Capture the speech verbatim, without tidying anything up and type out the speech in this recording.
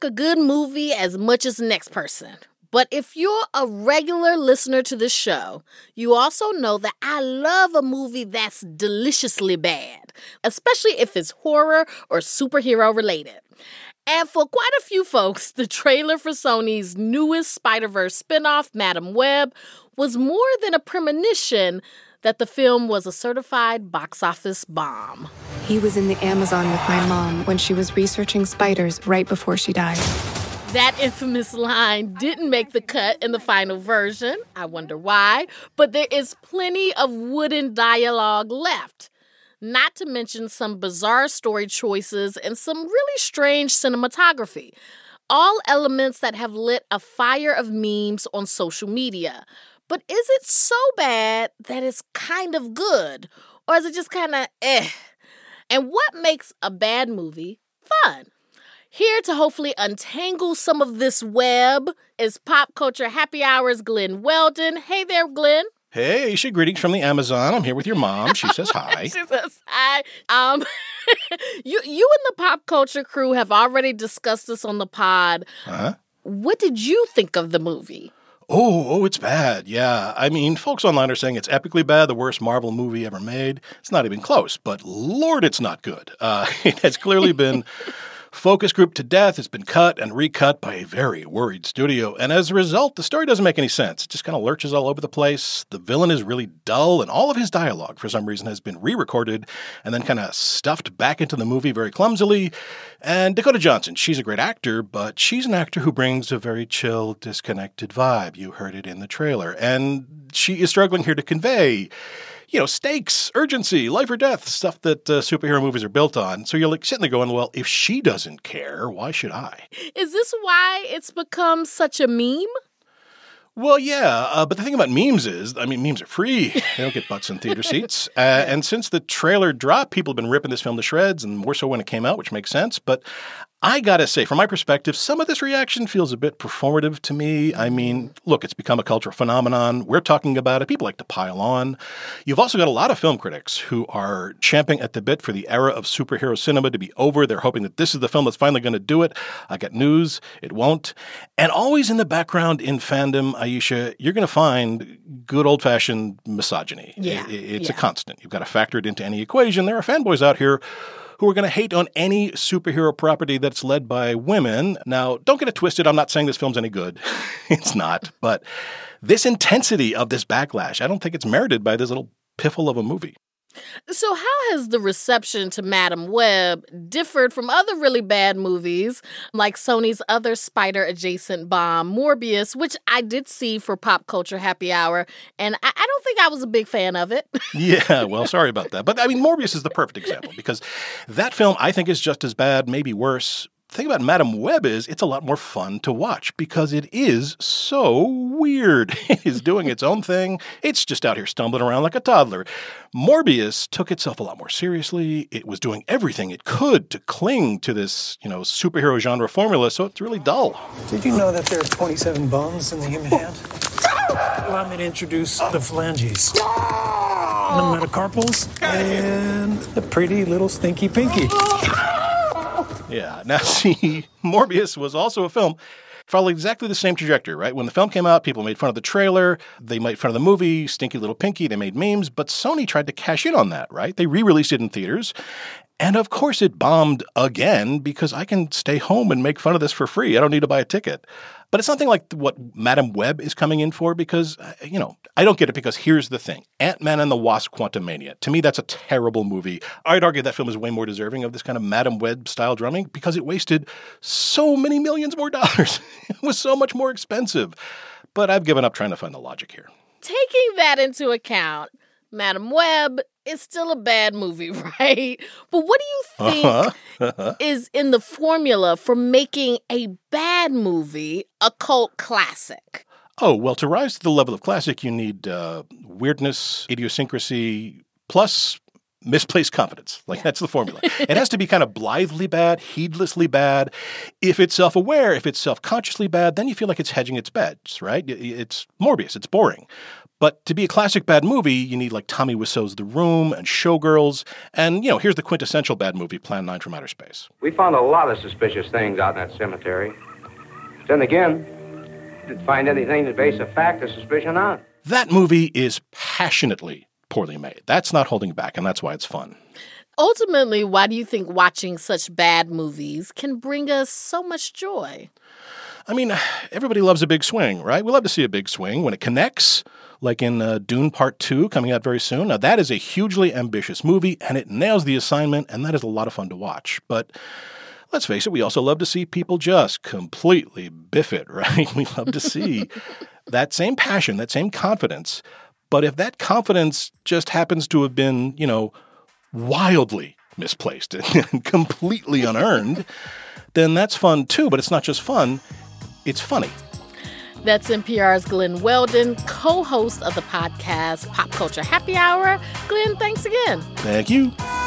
like a good movie as much as the next person. But if you're a regular listener to this show, you also know that I love a movie that's deliciously bad, especially if it's horror or superhero related. And for quite a few folks, the trailer for Sony's newest Spider-Verse spinoff, Madam Web, was more than a premonition that the film was a certified box office bomb. He was in the Amazon with my mom when she was researching spiders right before she died. That infamous line didn't make the cut in the final version. I wonder why. But there is plenty of wooden dialogue left. Not to mention some bizarre story choices and some really strange cinematography. All elements that have lit a fire of memes on social media. But is it so bad that it's kind of good? Or is it just kind of eh? And what makes a bad movie fun? Here to hopefully untangle some of this web is Pop Culture Happy Hour's Glenn Weldon. Hey there, Glenn. Hey, Aisha, greetings from the Amazon. I'm here with your mom. She says hi. She says hi. Um, you, you and the Pop Culture crew have already discussed this on the pod. Huh? What did you think of the movie? Oh, oh, it's bad. Yeah. I mean, folks online are saying it's epically bad, the worst Marvel movie ever made. It's not even close, but Lord, it's not good. Uh, it has clearly been focus grouped to death. It's been cut and recut by a very worried studio. And as a result, the story doesn't make any sense. It just kind of lurches all over the place. The villain is really dull, and all of his dialogue, for some reason, has been re-recorded and then kind of stuffed back into the movie very clumsily. And Dakota Johnson, she's a great actor, but she's an actor who brings a very chill, disconnected vibe. You heard it in the trailer. And she is struggling here to convey, you know, stakes, urgency, life or death, stuff that uh, superhero movies are built on. So you're like sitting there going, well, if she doesn't care, why should I? Is this why it's become such a meme? Well, yeah, uh, but the thing about memes is, I mean, memes are free. They don't get butts in theater seats. Uh, and since the trailer dropped, people have been ripping this film to shreds, and more so when it came out, which makes sense. But I gotta say, from my perspective, some of this reaction feels a bit performative to me. I mean, look, it's become a cultural phenomenon. We're talking about it. People like to pile on. You've also got a lot of film critics who are champing at the bit for the era of superhero cinema to be over. They're hoping that this is the film that's finally going to do it. I got news. It won't. And always in the background in fandom, Aisha, you're going to find good old-fashioned misogyny. Yeah. It, it's yeah. a constant. You've got to factor it into any equation. There are fanboys out here who are going to hate on any superhero property that's led by women. Now, don't get it twisted. I'm not saying this film's any good. It's not. But this intensity of this backlash, I don't think it's merited by this little piffle of a movie. So how has the reception to Madam Web differed from other really bad movies, like Sony's other spider-adjacent bomb, Morbius, which I did see for Pop Culture Happy Hour, and I, I don't think I was a big fan of it. Yeah, well, sorry about that. But, I mean, Morbius is the perfect example, because that film, I think, is just as bad, maybe worse. The thing about Madam Web is it's a lot more fun to watch because it is so weird. It is doing its own thing. It's just out here stumbling around like a toddler. Morbius took itself a lot more seriously. It was doing everything it could to cling to this, you know, superhero genre formula, so it's really dull. Did you know that there are twenty-seven bones in the human hand? Allow me to introduce the phalanges, the metacarpals, and the pretty little stinky pinky. Yeah. Now, see, Morbius was also a film, followed exactly the same trajectory, right? When the film came out, people made fun of the trailer. They made fun of the movie, Stinky Little Pinky. They made memes. But Sony tried to cash in on that, right? They re-released it in theaters. And, of course, it bombed again because I can stay home and make fun of this for free. I don't need to buy a ticket. But it's something like what Madam Web is coming in for because, you know, I don't get it because here's the thing. Ant-Man and the Wasp: Quantumania. To me, that's a terrible movie. I'd argue that film is way more deserving of this kind of Madam Web-style drumming because it wasted so many millions more dollars. It was so much more expensive. But I've given up trying to find the logic here. Taking that into account, Madam Web is still a bad movie, right? But what do you think uh-huh. Uh-huh. is in the formula for making a bad movie a cult classic? Oh, well, to rise to the level of classic, you need uh, weirdness, idiosyncrasy, plus misplaced confidence. Like, that's the formula. It has to be kind of blithely bad, heedlessly bad. If it's self-aware, if it's self-consciously bad, then you feel like it's hedging its bets, right? It's Morbius. It's boring. But to be a classic bad movie, you need like Tommy Wiseau's The Room and Showgirls. And, you know, here's the quintessential bad movie, Plan nine from Outer Space. We found a lot of suspicious things out in that cemetery. Then again, didn't find anything to base a fact or suspicion on. That movie is passionately poorly made. That's not holding back, and that's why it's fun. Ultimately, why do you think watching such bad movies can bring us so much joy? I mean, everybody loves a big swing, right? We love to see a big swing when it connects, like in uh, Dune Part two coming out very soon. Now, that is a hugely ambitious movie, and it nails the assignment, and that is a lot of fun to watch. But let's face it, we also love to see people just completely biff it, right? We love to see that same passion, that same confidence. But if that confidence just happens to have been, you know, wildly misplaced and completely unearned, then that's fun too. But it's not just fun, it's funny. That's N P R's Glenn Weldon, co-host of the podcast Pop Culture Happy Hour. Glenn, thanks again. Thank you.